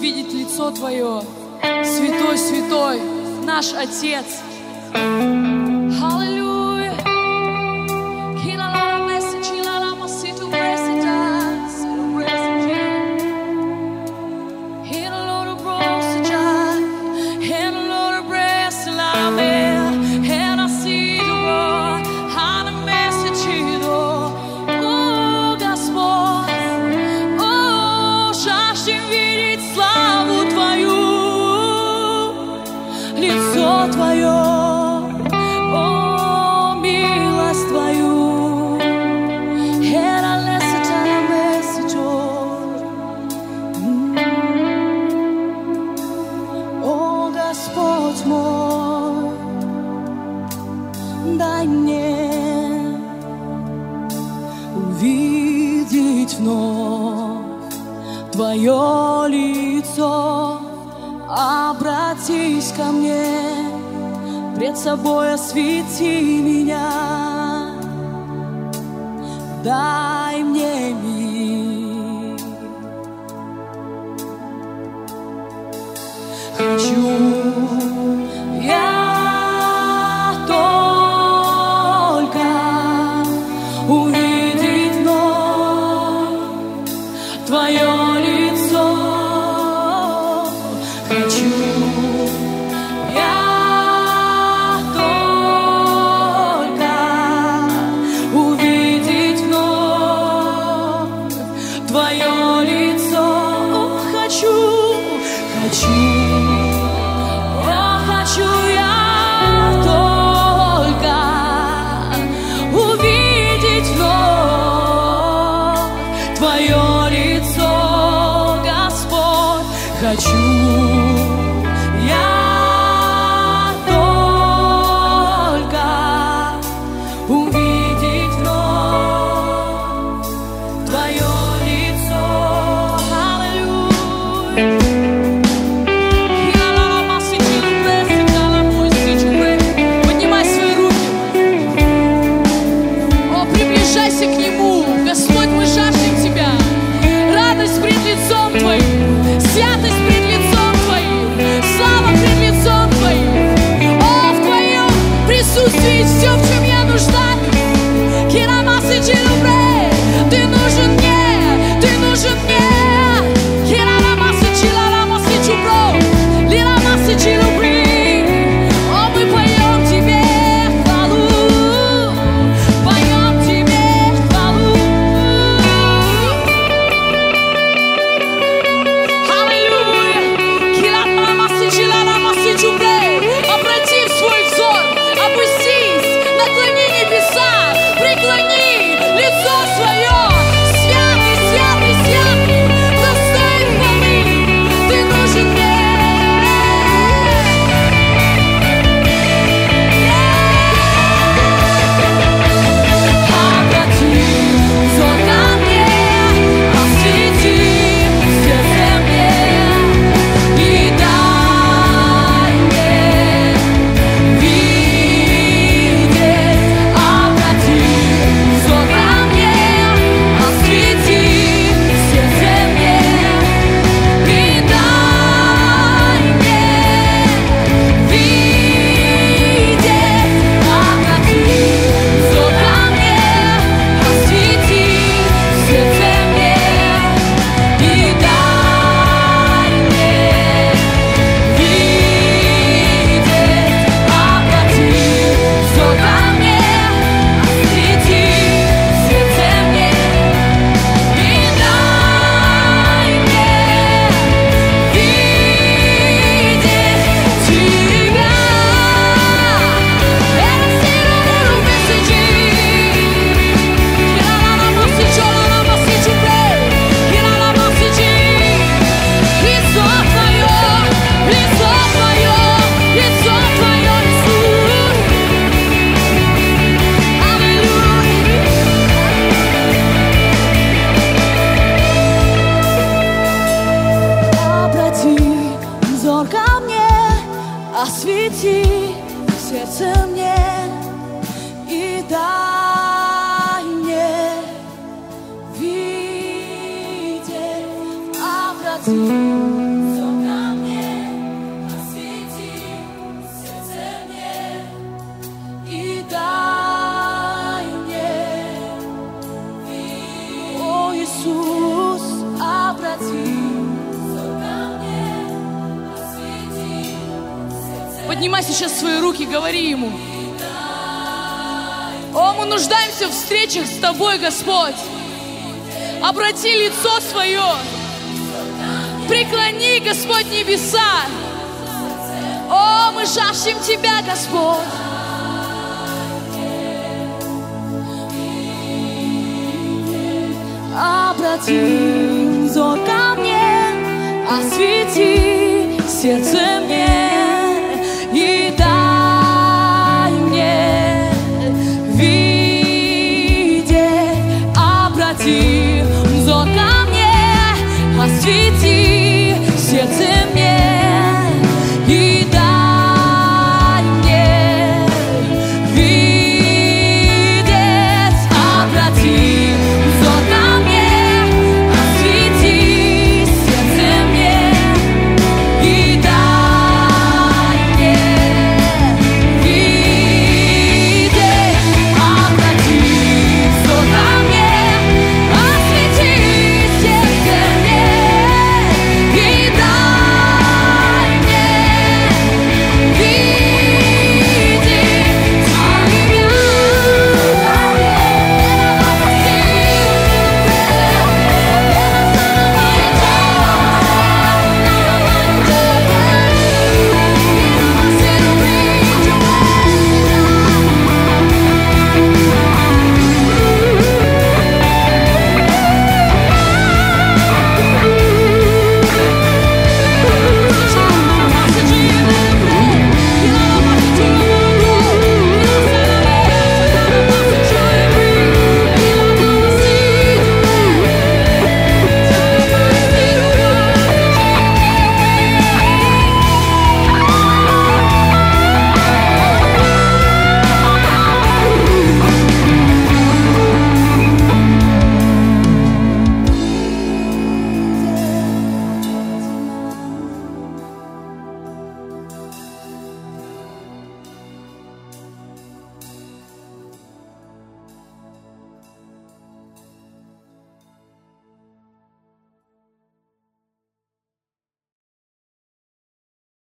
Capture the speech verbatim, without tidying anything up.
видеть лицо Твое. Святой, святой, наш Отец. Аллилуйя. Дай мне увидеть вновь Твое лицо, обратись ко мне, пред собой освети меня, дай мне мир. Хочу я увидеть вновь Твое лицо. Хочу я только увидеть вновь Твое лицо. О, хочу, хочу, о, хочу я только увидеть вновь Твое лицо, Господь. Хочу я только увидеть вновь Твое лицо. Аллилуйя. Поднимай свои руки. О, приближайся к Нему. Господь, мы жаждем Тебя. Радость пред лицом Твоим, святость пред лицом Твоим, слава пред лицом Твоим. О, в Твоем присутствии все, в чем я нуждаюсь. Ты нужен мне, Ты нужен мне. О, мы поем Тебе хвалу, поем Тебе хвалу. Обрати свой взор, опустись, наклони небеса, преклони лицо свое. Святый, святый, святый, достоин хвалы, Ты нужен мне. Обрати взор ко мне, освети сердце мне и дай мне видеть. Обрати взор ко мне, освети сердце мне и дай мне видеть. Обрати взор ко мне, освети сердце мне и дай мне видеть. Обрати взор ко мне, освети сердце мне и дай мне видеть Тебя. Лицо Твое, лицо Твое, лицо Твое, Иисус. Аллилуйя. Обрати взор ко мне, освети сердце мне и дай мне видеть. Обрати Поднимай сейчас свои руки, говори Ему. О, мы нуждаемся в встречах с Тобой, Господь. Обрати лицо свое. Преклони, Господь, небеса. О, мы жаждем Тебя, Господь. Обрати взор ко мне, освети сердце мне и дай мне видеть. Обрати взор ко мне, освети